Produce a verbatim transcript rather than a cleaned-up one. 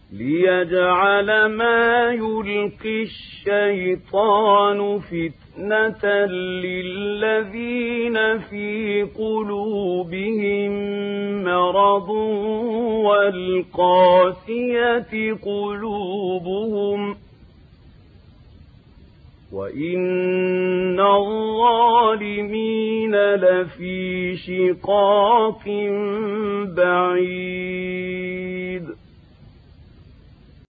ليجعل ما يلقي الشيطان فتنة للذين في قلوبهم مرض والقاسية قلوبهم وإن الظالمين لفي شقاق بعيد.